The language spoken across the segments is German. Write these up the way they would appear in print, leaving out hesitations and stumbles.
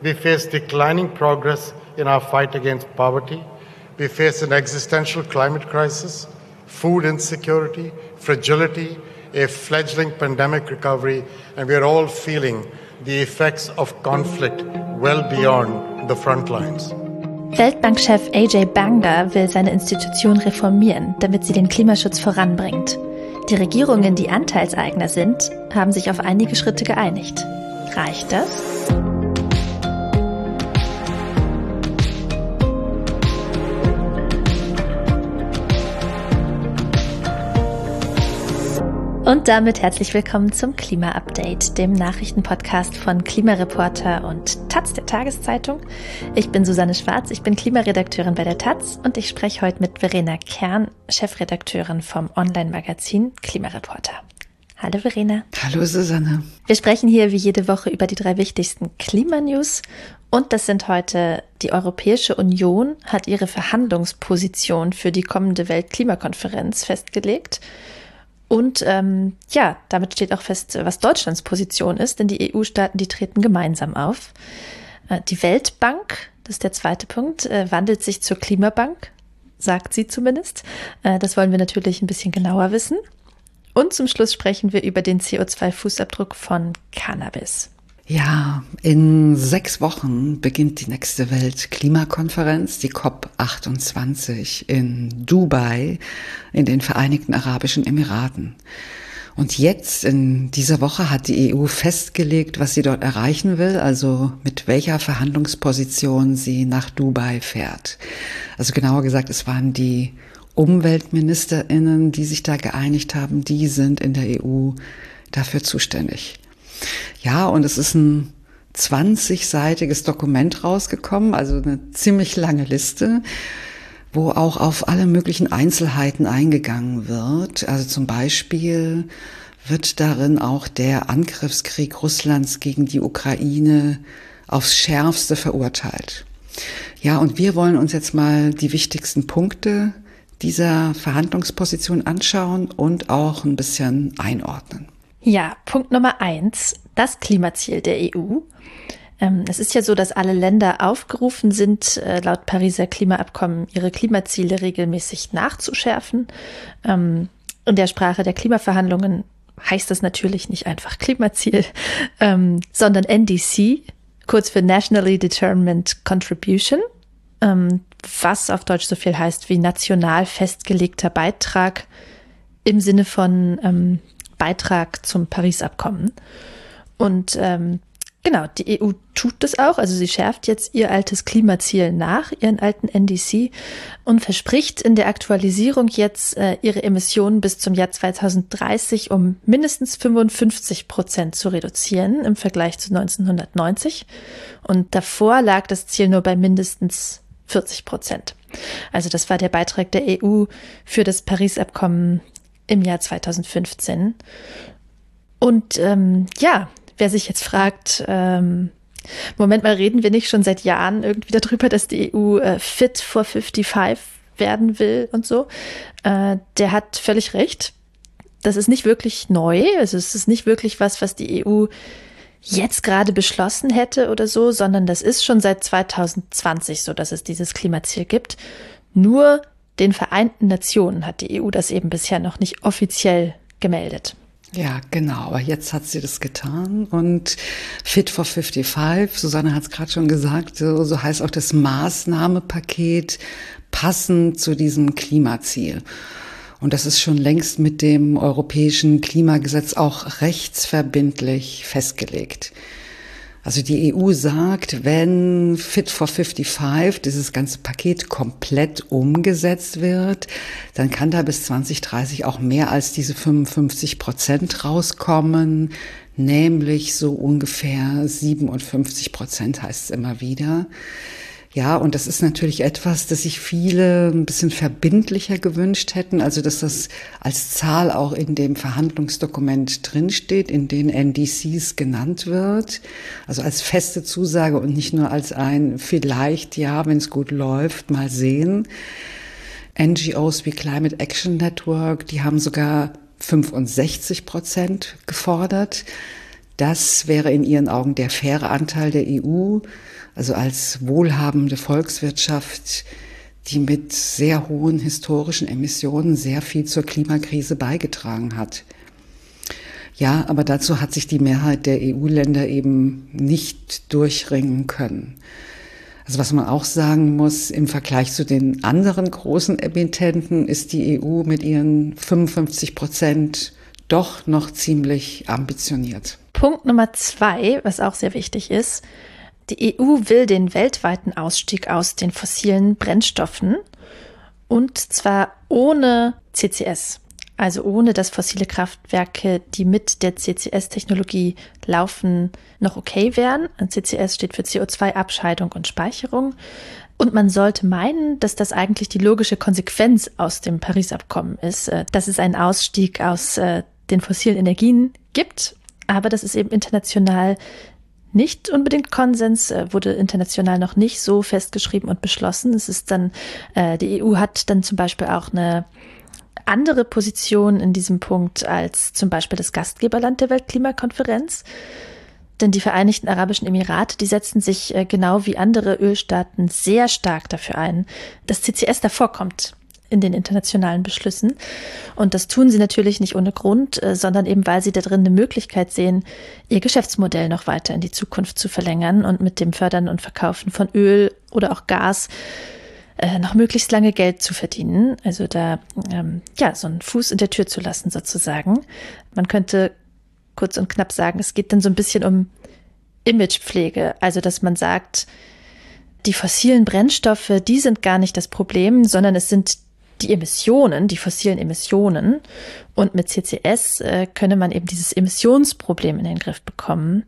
We face declining progress in our fight against poverty. We face an existential climate crisis, food insecurity, fragility, a fledgling pandemic recovery, and we are all feeling the effects of conflict well beyond the front lines. Weltbankchef Ajay Banga will seine Institution reformieren, damit sie den Klimaschutz voranbringt. Die Regierungen, die Anteilseigner sind, haben sich auf einige Schritte geeinigt. Reicht das? Und damit herzlich willkommen zum Klima-Update, dem Nachrichtenpodcast von Klimareporter und Taz, der Tageszeitung. Ich bin Susanne Schwarz, ich bin Klimaredakteurin bei der Taz und ich spreche heute mit Verena Kern, Chefredakteurin vom Online-Magazin Klimareporter. Hallo Verena. Hallo Susanne. Wir sprechen hier wie jede Woche über die 3 wichtigsten Klimanews und das sind heute: Die Europäische Union hat ihre Verhandlungsposition für die kommende Weltklimakonferenz festgelegt. Und damit steht auch fest, was Deutschlands Position ist, denn die EU-Staaten, die treten gemeinsam auf. Die Weltbank, das ist der zweite Punkt, wandelt sich zur Klimabank, sagt sie zumindest. Das wollen wir natürlich ein bisschen genauer wissen. Und zum Schluss sprechen wir über den CO2-Fußabdruck von Cannabis. Ja, in 6 Wochen beginnt die nächste Weltklimakonferenz, die COP28 in Dubai in den Vereinigten Arabischen Emiraten. Und jetzt in dieser Woche hat die EU festgelegt, was sie dort erreichen will, also mit welcher Verhandlungsposition sie nach Dubai fährt. Also genauer gesagt, es waren die UmweltministerInnen, die sich da geeinigt haben, die sind in der EU dafür zuständig. Ja, und es ist ein 20-seitiges Dokument rausgekommen, also eine ziemlich lange Liste, wo auch auf alle möglichen Einzelheiten eingegangen wird. Also zum Beispiel wird darin auch der Angriffskrieg Russlands gegen die Ukraine aufs Schärfste verurteilt. Ja, und wir wollen uns jetzt mal die wichtigsten Punkte dieser Verhandlungsposition anschauen und auch ein bisschen einordnen. Ja, Punkt Nummer 1, das Klimaziel der EU. Es ist ja so, dass alle Länder aufgerufen sind, laut Pariser Klimaabkommen ihre Klimaziele regelmäßig nachzuschärfen. In der Sprache der Klimaverhandlungen heißt das natürlich nicht einfach Klimaziel, sondern NDC, kurz für Nationally Determined Contribution, was auf Deutsch so viel heißt wie national festgelegter Beitrag im Sinne von Beitrag zum Paris-Abkommen. Und die EU tut das auch, also sie schärft jetzt ihr altes Klimaziel nach, ihren alten NDC, und verspricht in der Aktualisierung jetzt ihre Emissionen bis zum Jahr 2030 um mindestens 55% zu reduzieren im Vergleich zu 1990. Und davor lag das Ziel nur bei mindestens 40%. Also das war der Beitrag der EU für das Paris-Abkommen im Jahr 2015. Und wer sich jetzt fragt, Moment mal, reden wir nicht schon seit Jahren irgendwie darüber, dass die EU fit for 55 werden will und so? Der hat völlig recht. Das ist nicht wirklich neu. Also es ist nicht wirklich was die EU jetzt gerade beschlossen hätte oder so, sondern das ist schon seit 2020 so, dass es dieses Klimaziel gibt. Nur den Vereinten Nationen hat die EU das eben bisher noch nicht offiziell gemeldet. Ja, genau. Aber jetzt hat sie das getan und Fit for 55, Susanne hat es gerade schon gesagt, so heißt auch das Maßnahmenpaket passend zu diesem Klimaziel. Und das ist schon längst mit dem europäischen Klimagesetz auch rechtsverbindlich festgelegt. Also die EU sagt, wenn Fit for 55, dieses ganze Paket komplett umgesetzt wird, dann kann da bis 2030 auch mehr als diese 55% rauskommen, nämlich so ungefähr 57% heißt es immer wieder. Ja, und das ist natürlich etwas, das sich viele ein bisschen verbindlicher gewünscht hätten, also dass das als Zahl auch in dem Verhandlungsdokument drinsteht, in den NDCs genannt wird, also als feste Zusage und nicht nur als ein vielleicht, ja, wenn es gut läuft, mal sehen. NGOs wie Climate Action Network, die haben sogar 65% gefordert. Das wäre in ihren Augen der faire Anteil der EU, also als wohlhabende Volkswirtschaft, die mit sehr hohen historischen Emissionen sehr viel zur Klimakrise beigetragen hat. Ja, aber dazu hat sich die Mehrheit der EU-Länder eben nicht durchringen können. Also was man auch sagen muss, im Vergleich zu den anderen großen Emittenten ist die EU mit ihren 55% doch noch ziemlich ambitioniert. Punkt Nummer 2, was auch sehr wichtig ist: Die EU will den weltweiten Ausstieg aus den fossilen Brennstoffen, und zwar ohne CCS. Also ohne, dass fossile Kraftwerke, die mit der CCS-Technologie laufen, noch okay wären. CCS steht für CO2-Abscheidung und Speicherung. Und man sollte meinen, dass das eigentlich die logische Konsequenz aus dem Paris-Abkommen ist, dass es einen Ausstieg aus den fossilen Energien gibt. Aber das ist eben international nicht unbedingt Konsens, wurde international noch nicht so festgeschrieben und beschlossen. Es ist dann, die EU hat dann zum Beispiel auch eine andere Position in diesem Punkt als zum Beispiel das Gastgeberland der Weltklimakonferenz. Denn die Vereinigten Arabischen Emirate, die setzen sich genau wie andere Ölstaaten sehr stark dafür ein, dass CCS davor kommt in den internationalen Beschlüssen. Und das tun sie natürlich nicht ohne Grund, sondern eben, weil sie da drin eine Möglichkeit sehen, ihr Geschäftsmodell noch weiter in die Zukunft zu verlängern und mit dem Fördern und Verkaufen von Öl oder auch Gas noch möglichst lange Geld zu verdienen. Also da so einen Fuß in der Tür zu lassen sozusagen. Man könnte kurz und knapp sagen, es geht dann so ein bisschen um Imagepflege. Also dass man sagt, die fossilen Brennstoffe, die sind gar nicht das Problem, sondern es sind die Emissionen, die fossilen Emissionen. Und mit CCS könne man eben dieses Emissionsproblem in den Griff bekommen.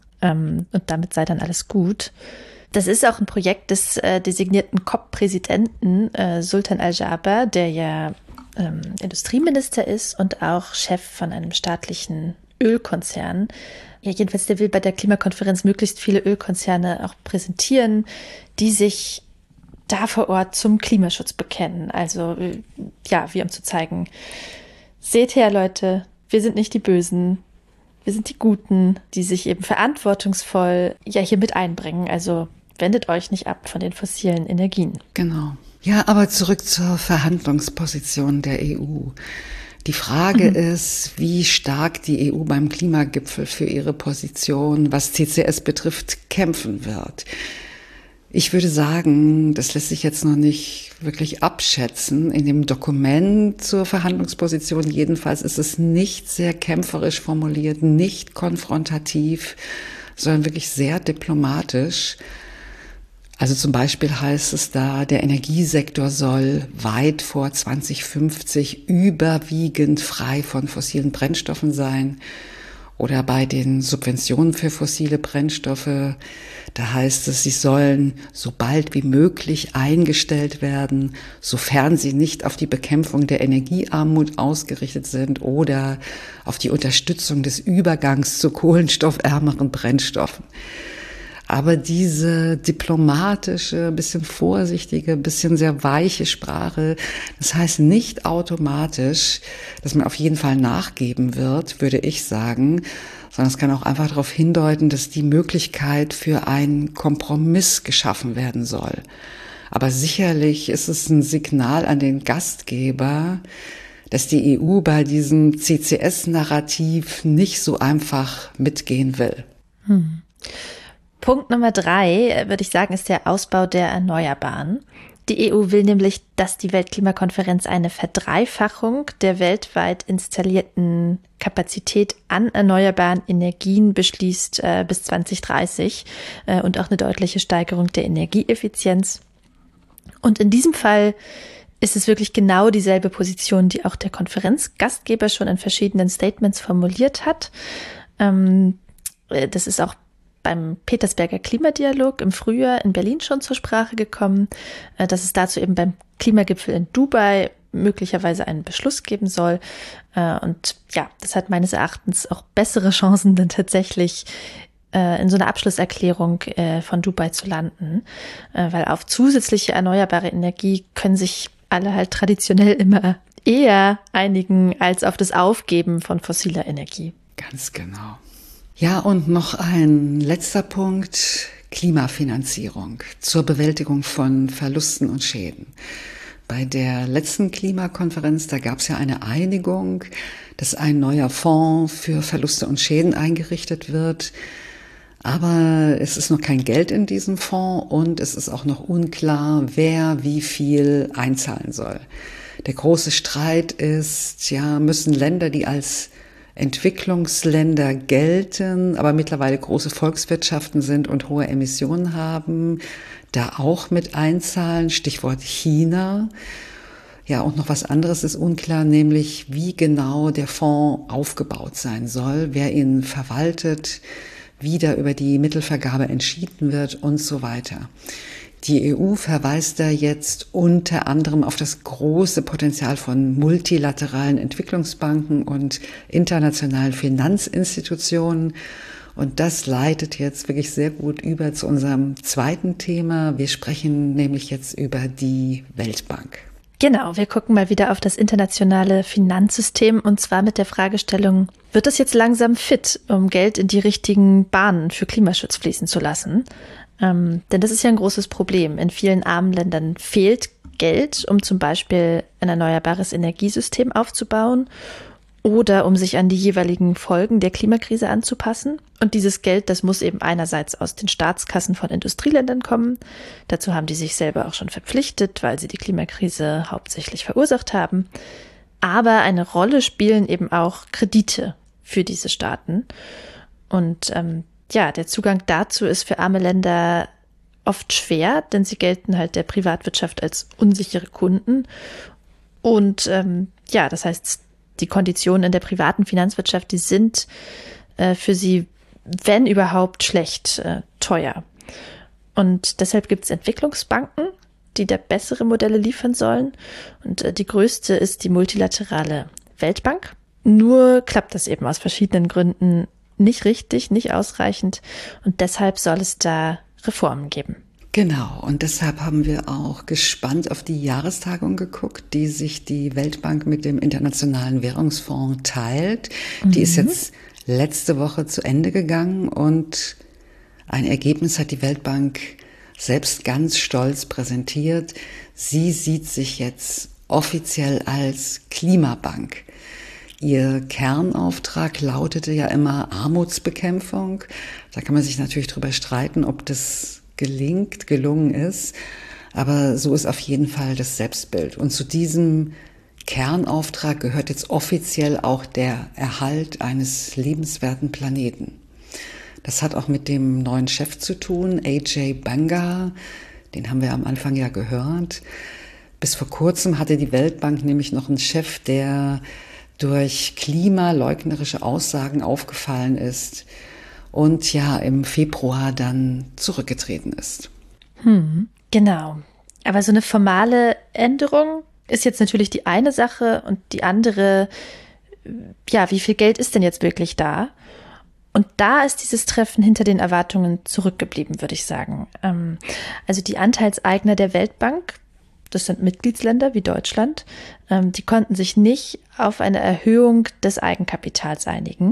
Und damit sei dann alles gut. Das ist auch ein Projekt des designierten COP-Präsidenten Sultan Al-Jaber, der ja Industrieminister ist und auch Chef von einem staatlichen Ölkonzern. Ja, jedenfalls, der will bei der Klimakonferenz möglichst viele Ölkonzerne auch präsentieren, die sich da vor Ort zum Klimaschutz bekennen. Also wie um zu zeigen, seht her, Leute, wir sind nicht die Bösen, wir sind die Guten, die sich eben verantwortungsvoll hier mit einbringen. Also wendet euch nicht ab von den fossilen Energien. Genau. Ja, aber zurück zur Verhandlungsposition der EU. Die Frage ist, wie stark die EU beim Klimagipfel für ihre Position, was CCS betrifft, kämpfen wird. Ich würde sagen, das lässt sich jetzt noch nicht wirklich abschätzen. In dem Dokument zur Verhandlungsposition jedenfalls ist es nicht sehr kämpferisch formuliert, nicht konfrontativ, sondern wirklich sehr diplomatisch. Also zum Beispiel heißt es da, der Energiesektor soll weit vor 2050 überwiegend frei von fossilen Brennstoffen sein. Oder bei den Subventionen für fossile Brennstoffe, da heißt es, sie sollen so bald wie möglich eingestellt werden, sofern sie nicht auf die Bekämpfung der Energiearmut ausgerichtet sind oder auf die Unterstützung des Übergangs zu kohlenstoffärmeren Brennstoffen. Aber diese diplomatische, bisschen vorsichtige, bisschen sehr weiche Sprache, das heißt nicht automatisch, dass man auf jeden Fall nachgeben wird, würde ich sagen, sondern es kann auch einfach darauf hindeuten, dass die Möglichkeit für einen Kompromiss geschaffen werden soll. Aber sicherlich ist es ein Signal an den Gastgeber, dass die EU bei diesem CCS-Narrativ nicht so einfach mitgehen will. Punkt Nummer 3, würde ich sagen, ist der Ausbau der Erneuerbaren. Die EU will nämlich, dass die Weltklimakonferenz eine Verdreifachung der weltweit installierten Kapazität an erneuerbaren Energien beschließt bis 2030 und auch eine deutliche Steigerung der Energieeffizienz. Und in diesem Fall ist es wirklich genau dieselbe Position, die auch der Konferenzgastgeber schon in verschiedenen Statements formuliert hat. Das ist auch beim Petersberger Klimadialog im Frühjahr in Berlin schon zur Sprache gekommen, dass es dazu eben beim Klimagipfel in Dubai möglicherweise einen Beschluss geben soll. Und ja, das hat meines Erachtens auch bessere Chancen, dann tatsächlich in so einer Abschlusserklärung von Dubai zu landen, weil auf zusätzliche erneuerbare Energie können sich alle halt traditionell immer eher einigen als auf das Aufgeben von fossiler Energie. Ganz genau. Ja, und noch ein letzter Punkt, Klimafinanzierung zur Bewältigung von Verlusten und Schäden. Bei der letzten Klimakonferenz, da gab es ja eine Einigung, dass ein neuer Fonds für Verluste und Schäden eingerichtet wird. Aber es ist noch kein Geld in diesem Fonds und es ist auch noch unklar, wer wie viel einzahlen soll. Der große Streit ist, ja, müssen Länder, die als Entwicklungsländer gelten, aber mittlerweile große Volkswirtschaften sind und hohe Emissionen haben, da auch mit einzahlen, Stichwort China. Ja, und noch was anderes ist unklar, nämlich wie genau der Fonds aufgebaut sein soll, wer ihn verwaltet, wie da über die Mittelvergabe entschieden wird und so weiter. Die EU verweist da jetzt unter anderem auf das große Potenzial von multilateralen Entwicklungsbanken und internationalen Finanzinstitutionen. Und das leitet jetzt wirklich sehr gut über zu unserem zweiten Thema. Wir sprechen nämlich jetzt über die Weltbank. Genau, wir gucken mal wieder auf das internationale Finanzsystem und zwar mit der Fragestellung, wird es jetzt langsam fit, um Geld in die richtigen Bahnen für Klimaschutz fließen zu lassen? Denn das ist ja ein großes Problem. In vielen armen Ländern fehlt Geld, um zum Beispiel ein erneuerbares Energiesystem aufzubauen oder um sich an die jeweiligen Folgen der Klimakrise anzupassen. Und dieses Geld, das muss eben einerseits aus den Staatskassen von Industrieländern kommen. Dazu haben die sich selber auch schon verpflichtet, weil sie die Klimakrise hauptsächlich verursacht haben. Aber eine Rolle spielen eben auch Kredite für diese Staaten. Und der Zugang dazu ist für arme Länder oft schwer, denn sie gelten halt der Privatwirtschaft als unsichere Kunden. Und das heißt, die Konditionen in der privaten Finanzwirtschaft, die sind für sie, wenn überhaupt, schlecht teuer. Und deshalb gibt es Entwicklungsbanken, die da bessere Modelle liefern sollen. Und die größte ist die multilaterale Weltbank. Nur klappt das eben aus verschiedenen Gründen nicht richtig, nicht ausreichend. Und deshalb soll es da Reformen geben. Genau, und deshalb haben wir auch gespannt auf die Jahrestagung geguckt, die sich die Weltbank mit dem Internationalen Währungsfonds teilt. Die ist jetzt letzte Woche zu Ende gegangen und ein Ergebnis hat die Weltbank selbst ganz stolz präsentiert. Sie sieht sich jetzt offiziell als Klimabank. Ihr Kernauftrag lautete ja immer Armutsbekämpfung. Da kann man sich natürlich drüber streiten, ob das gelungen ist. Aber so ist auf jeden Fall das Selbstbild. Und zu diesem Kernauftrag gehört jetzt offiziell auch der Erhalt eines lebenswerten Planeten. Das hat auch mit dem neuen Chef zu tun, Ajay Banga. Den haben wir am Anfang ja gehört. Bis vor kurzem hatte die Weltbank nämlich noch einen Chef, der durch klimaleugnerische Aussagen aufgefallen ist und ja im Februar dann zurückgetreten ist. Genau. Aber so eine formale Änderung ist jetzt natürlich die eine Sache und die andere, ja, wie viel Geld ist denn jetzt wirklich da? Und da ist dieses Treffen hinter den Erwartungen zurückgeblieben, würde ich sagen. Also die Anteilseigner der Weltbank, das sind Mitgliedsländer wie Deutschland, die konnten sich nicht auf eine Erhöhung des Eigenkapitals einigen.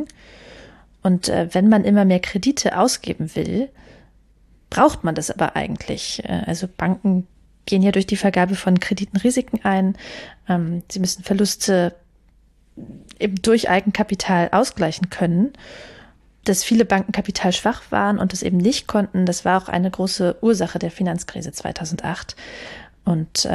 Und wenn man immer mehr Kredite ausgeben will, braucht man das aber eigentlich. Also Banken gehen ja durch die Vergabe von Krediten Risiken ein. Sie müssen Verluste eben durch Eigenkapital ausgleichen können. Dass viele Banken kapitalschwach waren und das eben nicht konnten, das war auch eine große Ursache der Finanzkrise 2008. Und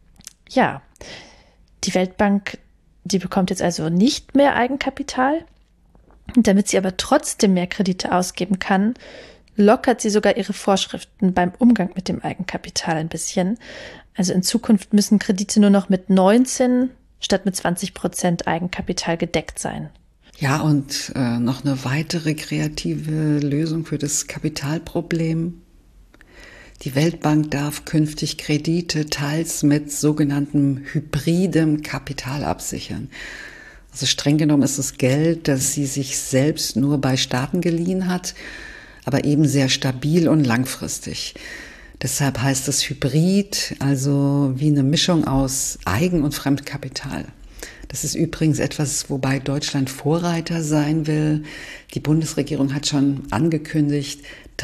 die Weltbank, die bekommt jetzt also nicht mehr Eigenkapital. Und damit sie aber trotzdem mehr Kredite ausgeben kann, lockert sie sogar ihre Vorschriften beim Umgang mit dem Eigenkapital ein bisschen. Also in Zukunft müssen Kredite nur noch mit 19 statt mit 20% Eigenkapital gedeckt sein. Ja, und noch eine weitere kreative Lösung für das Kapitalproblem. Die Weltbank darf künftig Kredite teils mit sogenanntem hybridem Kapital absichern. Also streng genommen ist es Geld, das sie sich selbst nur bei Staaten geliehen hat, aber eben sehr stabil und langfristig. Deshalb heißt es Hybrid, also wie eine Mischung aus Eigen- und Fremdkapital. Das ist übrigens etwas, wobei Deutschland Vorreiter sein will. Die Bundesregierung hat schon angekündigt,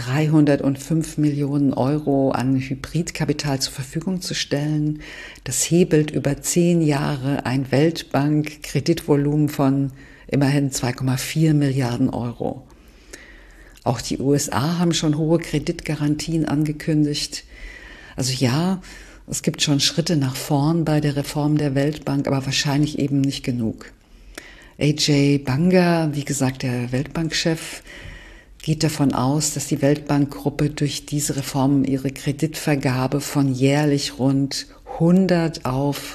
305 Millionen Euro an Hybridkapital zur Verfügung zu stellen. Das hebelt über 10 Jahre ein Weltbank-Kreditvolumen von immerhin 2,4 Milliarden Euro. Auch die USA haben schon hohe Kreditgarantien angekündigt. Also ja, es gibt schon Schritte nach vorn bei der Reform der Weltbank, aber wahrscheinlich eben nicht genug. Ajay Banga, wie gesagt, der Weltbankchef, geht davon aus, dass die Weltbankgruppe durch diese Reformen ihre Kreditvergabe von jährlich rund 100 auf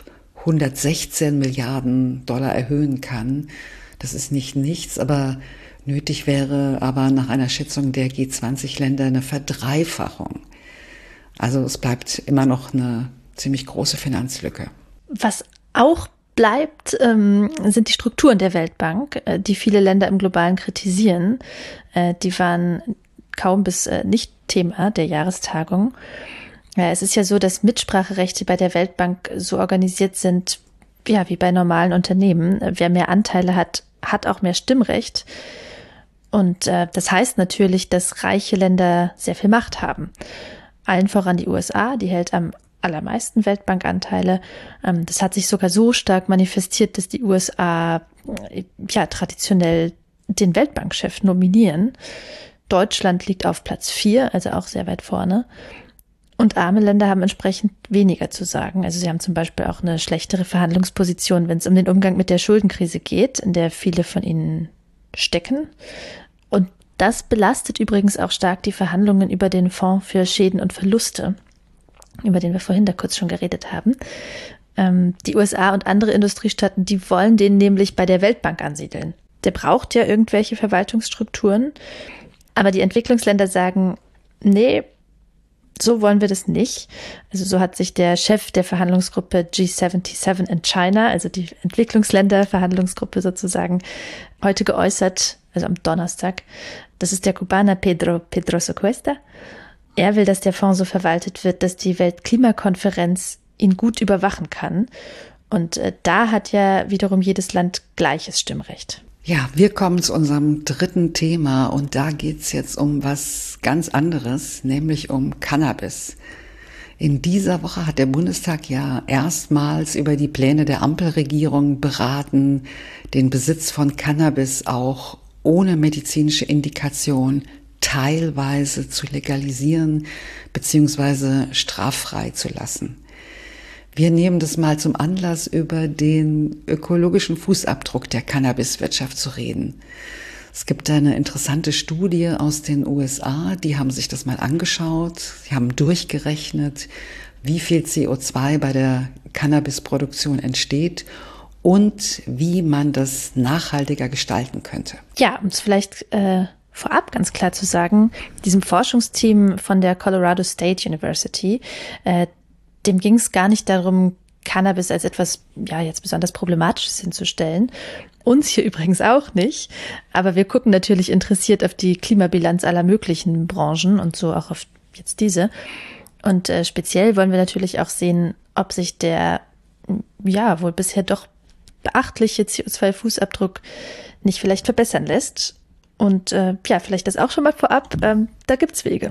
116 Milliarden Dollar erhöhen kann. Das ist nicht nichts, aber nötig wäre aber nach einer Schätzung der G20-Länder eine Verdreifachung. Also es bleibt immer noch eine ziemlich große Finanzlücke. Was auch bleibt, sind die Strukturen der Weltbank, die viele Länder im Globalen kritisieren. Die waren kaum bis nicht Thema der Jahrestagung. Es ist ja so, dass Mitspracherechte bei der Weltbank so organisiert sind, ja, wie bei normalen Unternehmen. Wer mehr Anteile hat, hat auch mehr Stimmrecht. Und das heißt natürlich, dass reiche Länder sehr viel Macht haben. Allen voran die USA, die hält am allermeisten Weltbankanteile. Das hat sich sogar so stark manifestiert, dass die USA ja traditionell den Weltbankchef nominieren. Deutschland liegt auf Platz 4, also auch sehr weit vorne. Und arme Länder haben entsprechend weniger zu sagen. Also sie haben zum Beispiel auch eine schlechtere Verhandlungsposition, wenn es um den Umgang mit der Schuldenkrise geht, in der viele von ihnen stecken. Und das belastet übrigens auch stark die Verhandlungen über den Fonds für Schäden und Verluste, über den wir vorhin da kurz schon geredet haben. Die USA und andere Industriestaaten, die wollen den nämlich bei der Weltbank ansiedeln. Der braucht ja irgendwelche Verwaltungsstrukturen. Aber die Entwicklungsländer sagen, nee, so wollen wir das nicht. Also so hat sich der Chef der Verhandlungsgruppe G77 in China, also die Entwicklungsländer-Verhandlungsgruppe sozusagen, heute geäußert, also am Donnerstag. Das ist der Kubaner Pedroso Cuesta. Er will, dass der Fonds so verwaltet wird, dass die Weltklimakonferenz ihn gut überwachen kann. Und da hat ja wiederum jedes Land gleiches Stimmrecht. Ja, wir kommen zu unserem dritten Thema und da geht's jetzt um was ganz anderes, nämlich um Cannabis. In dieser Woche hat der Bundestag ja erstmals über die Pläne der Ampelregierung beraten, den Besitz von Cannabis auch ohne medizinische Indikation teilweise zu legalisieren bzw. straffrei zu lassen. Wir nehmen das mal zum Anlass, über den ökologischen Fußabdruck der Cannabiswirtschaft zu reden. Es gibt eine interessante Studie aus den USA, die haben sich das mal angeschaut, sie haben durchgerechnet, wie viel CO2 bei der Cannabisproduktion entsteht und wie man das nachhaltiger gestalten könnte. Ja, um es vielleicht vorab ganz klar zu sagen, diesem Forschungsteam von der Colorado State University, dem ging es gar nicht darum, Cannabis als etwas, ja, jetzt besonders Problematisches hinzustellen. Uns hier übrigens auch nicht. Aber wir gucken natürlich interessiert auf die Klimabilanz aller möglichen Branchen und so auch auf jetzt diese. Und speziell wollen wir natürlich auch sehen, ob sich der, ja, wohl bisher doch beachtliche CO2-Fußabdruck nicht vielleicht verbessern lässt. Und ja, vielleicht das auch schon mal vorab, da gibt's Wege.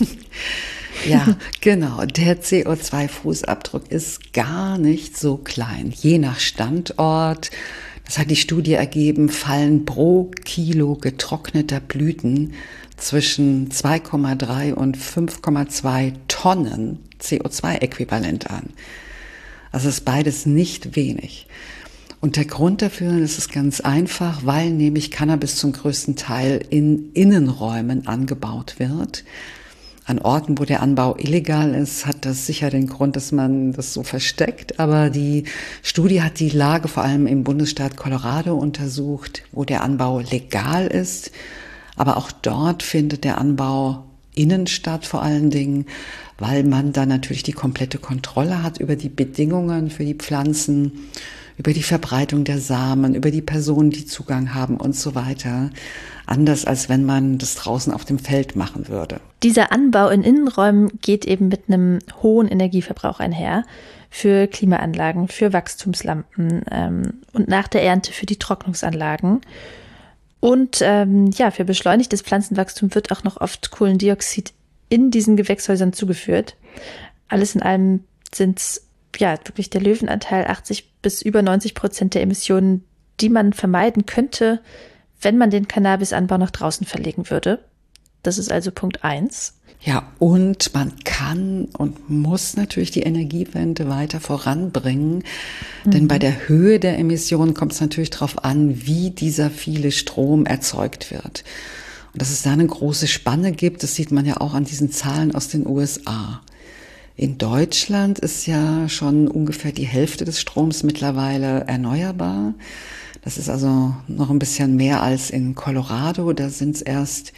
Ja, genau. Der CO2-Fußabdruck ist gar nicht so klein. Je nach Standort, das hat die Studie ergeben, fallen pro Kilo getrockneter Blüten zwischen 2,3 und 5,2 Tonnen CO2-Äquivalent an. Also ist beides nicht wenig. Und der Grund dafür ist es ganz einfach, weil nämlich Cannabis zum größten Teil in Innenräumen angebaut wird. An Orten, wo der Anbau illegal ist, hat das sicher den Grund, dass man das so versteckt. Aber die Studie hat die Lage vor allem im Bundesstaat Colorado untersucht, wo der Anbau legal ist. Aber auch dort findet der Anbau innen statt vor allen Dingen, weil man dann natürlich die komplette Kontrolle hat über die Bedingungen für die Pflanzen, über die Verbreitung der Samen, über die Personen, die Zugang haben und so weiter. Anders als wenn man das draußen auf dem Feld machen würde. Dieser Anbau in Innenräumen geht eben mit einem hohen Energieverbrauch einher. Für Klimaanlagen, für Wachstumslampen und nach der Ernte für die Trocknungsanlagen. Und für beschleunigtes Pflanzenwachstum wird auch noch oft Kohlendioxid in diesen Gewächshäusern zugeführt. Alles in allem sind es wirklich der Löwenanteil 80 bis über 90% der Emissionen, die man vermeiden könnte, wenn man den Cannabisanbau nach draußen verlegen würde. Das ist also Punkt 1. Ja, und man kann und muss natürlich die Energiewende weiter voranbringen, denn bei der Höhe der Emissionen kommt es natürlich darauf an, wie dieser viele Strom erzeugt wird. Und dass es da eine große Spanne gibt, das sieht man ja auch an diesen Zahlen aus den USA. In Deutschland ist ja schon ungefähr die Hälfte des Stroms mittlerweile erneuerbar. Das ist also noch ein bisschen mehr als in Colorado, da sind es erst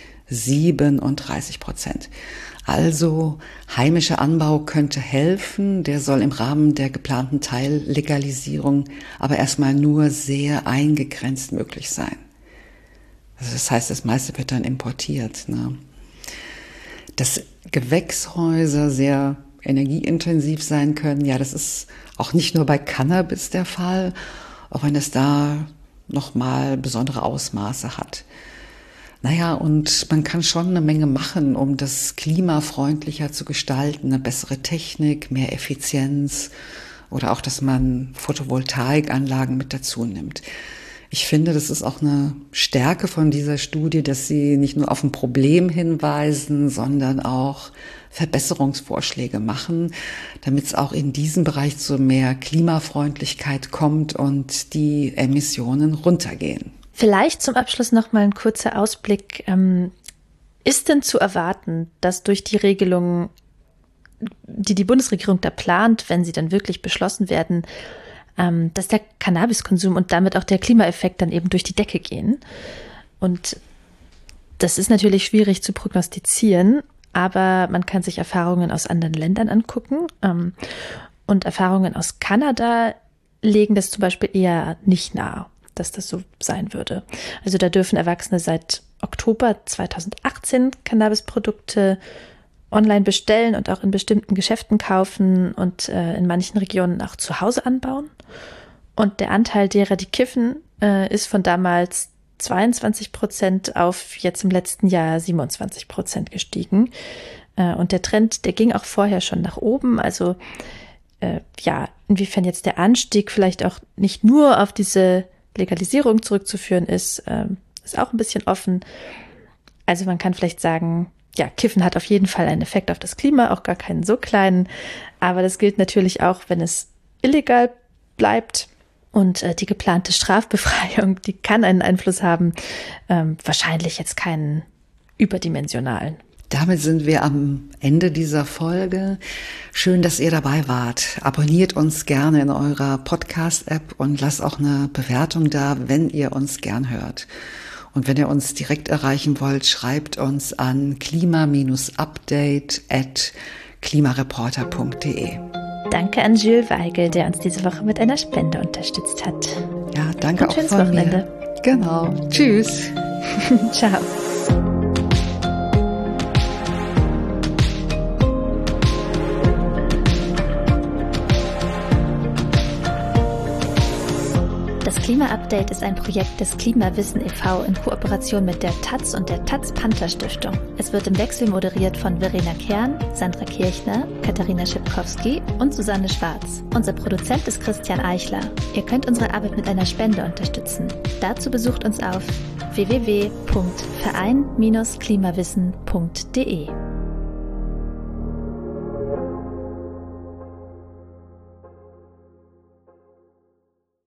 37%. Also heimischer Anbau könnte helfen, der soll im Rahmen der geplanten Teillegalisierung aber erstmal nur sehr eingegrenzt möglich sein. Also das heißt, das meiste wird dann importiert. Ne? Dass Gewächshäuser sehr energieintensiv sein können, ja, das ist auch nicht nur bei Cannabis der Fall, auch wenn es da nochmal besondere Ausmaße hat. Naja, und man kann schon eine Menge machen, um das klimafreundlicher zu gestalten, eine bessere Technik, mehr Effizienz oder auch, dass man Photovoltaikanlagen mit dazu nimmt. Ich finde, das ist auch eine Stärke von dieser Studie, dass sie nicht nur auf ein Problem hinweisen, sondern auch Verbesserungsvorschläge machen, damit es auch in diesem Bereich zu mehr Klimafreundlichkeit kommt und die Emissionen runtergehen. Vielleicht zum Abschluss noch mal ein kurzer Ausblick. Ist denn zu erwarten, dass durch die Regelungen, die die Bundesregierung da plant, wenn sie dann wirklich beschlossen werden, dass der Cannabiskonsum und damit auch der Klimaeffekt dann eben durch die Decke gehen? Und das ist natürlich schwierig zu prognostizieren, aber man kann sich Erfahrungen aus anderen Ländern angucken. Und Erfahrungen aus Kanada legen das zum Beispiel eher nicht nahe, dass das so sein würde. Also da dürfen Erwachsene seit Oktober 2018 Cannabisprodukte online bestellen und auch in bestimmten Geschäften kaufen und in manchen Regionen auch zu Hause anbauen. Und der Anteil derer, die kiffen, ist von damals 22% auf jetzt im letzten Jahr 27% gestiegen. Und der Trend, der ging auch vorher schon nach oben. Also inwiefern jetzt der Anstieg vielleicht auch nicht nur auf diese Legalisierung zurückzuführen ist auch ein bisschen offen. Also man kann vielleicht sagen, ja, Kiffen hat auf jeden Fall einen Effekt auf das Klima, auch gar keinen so kleinen. Aber das gilt natürlich auch, wenn es illegal bleibt. Und die geplante Strafbefreiung, die kann einen Einfluss haben, wahrscheinlich jetzt keinen überdimensionalen. Damit sind wir am Ende dieser Folge. Schön, dass ihr dabei wart. Abonniert uns gerne in eurer Podcast-App und lasst auch eine Bewertung da, wenn ihr uns gern hört. Und wenn ihr uns direkt erreichen wollt, schreibt uns an klima-update@klimareporter.de. Danke an Jules Weigel, der uns diese Woche mit einer Spende unterstützt hat. Ja, danke auch schönes von Wochenende. mir. Genau. Tschüss. Ciao. Das Klima-Update ist ein Projekt des Klimawissen e.V. in Kooperation mit der taz und der Taz-Panther-Stiftung. Es wird im Wechsel moderiert von Verena Kern, Sandra Kirchner, Katharina Schipkowski und Susanne Schwarz. Unser Produzent ist Christian Eichler. Ihr könnt unsere Arbeit mit einer Spende unterstützen. Dazu besucht uns auf www.verein-klimawissen.de.